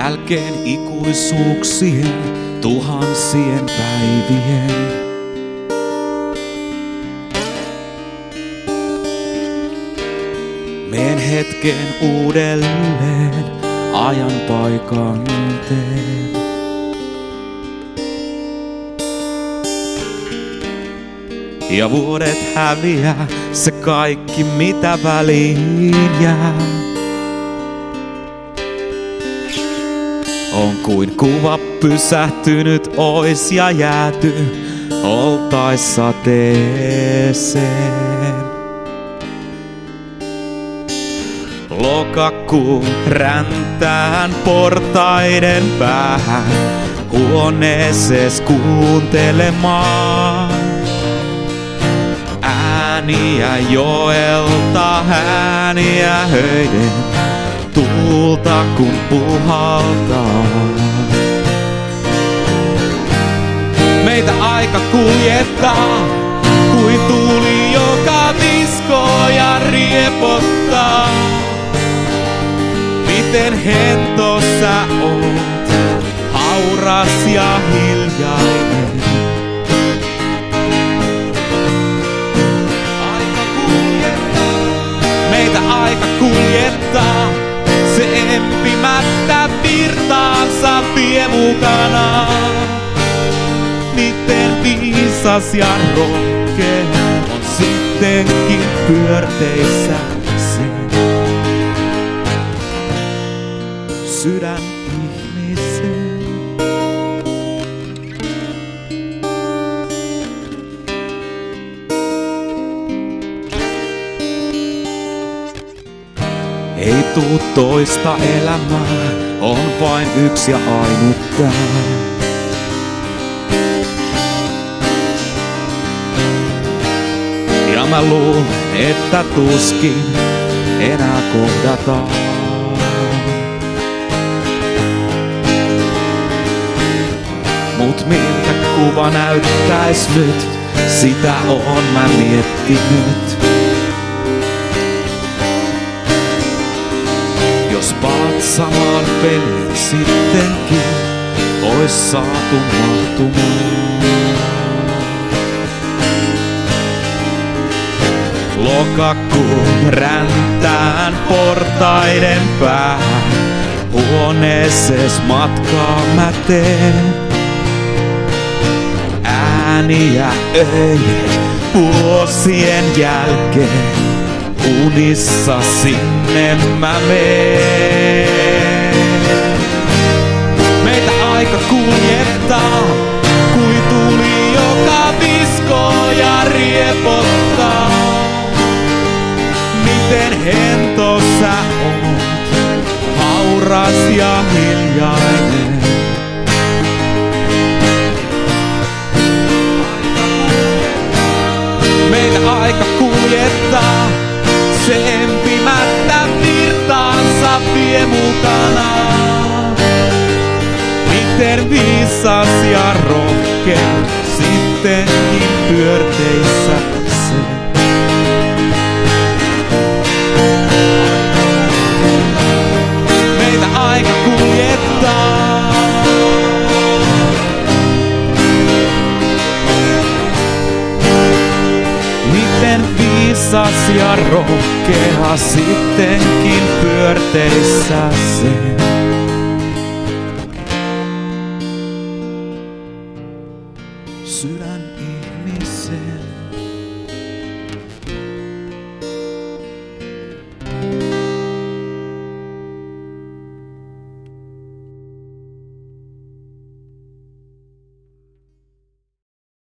jälkeen ikuisuuksien, tuhansien päivien. Meen hetken uudelleen ajan paikan teen. Ja vuodet häviää, se kaikki mitä väliin jää. On kuin kuva pysähtynyt ois ja jääty oltais sateeseen. Lokakuu räntään portaiden päähän huoneesees kuuntelemaan. Ääniä joelta, ääniä höiden, tuulta kun puhaltaa. Meitä aika kuljettaa, kuin tuuli joka viskoo ja riepottaa. Miten hento sä oot, hauras ja hiljainen. Meitä aika kuljettaa, se empimättä virtaansa vie mukanaan. Miten viisas ja rohkea on sittenkin pyörteissä se sydän ihmisen. Ei tuu toista elämää, on vain yksi ja ainut tää. Ja mä luulen, että tuskin enää kohdataan. Mut miltä kuva näyttäis nyt, sitä oon mä miettinyt. Jos palat samaan peliin sittenkin, ois saatu mahtumaan. Lokakuun räntään portaiden päähän, huoneesees matkaa mä teen. Ääniä öiden vuosien jälkeen, unissa sinne mä meen. Meitä aika kuljettaa, kuin tuuli joka viskoo ja riepottaa. Miten hento sä oot, hauras ja hiljainen. Meitä aika kuljettaa, se empimättä virtaansa vie mukanaan. Miten viisas ja rohkea sittenkin pyörteissä se. Meitä aika kuljettaa. Miten viisas ja rohkea sittenkin pyörteissä se. Sydän ihmisen.